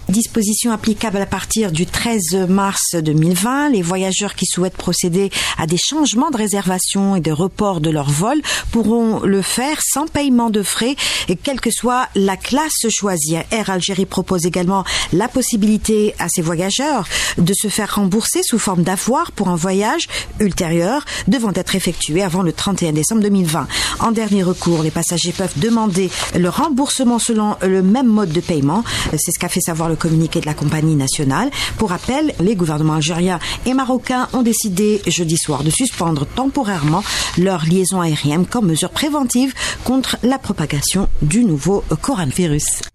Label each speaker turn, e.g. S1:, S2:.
S1: Disposition applicable à partir du 13 mars 2020. Les voyageurs qui souhaitent procéder à des changements de réservation et de report de leur vol pourront le faire sans paiement de frais, et quelle que soit la classe choisie. Air Algérie propose également la possibilité à ces voyageurs de se faire rembourser sous forme d'avoir pour un voyage ultérieur devant être effectué avant le 31 décembre 2020. En dernier recours, les passagers peuvent demander le remboursement selon le même mode de paiement. C'est ce qu'a fait savoir le communiqué de la compagnie nationale. Pour rappel, les gouvernements algériens et marocains ont décidé jeudi soir de suspendre temporairement leur liaison aérienne comme mesure préventive contre la propagation du nouveau coronavirus.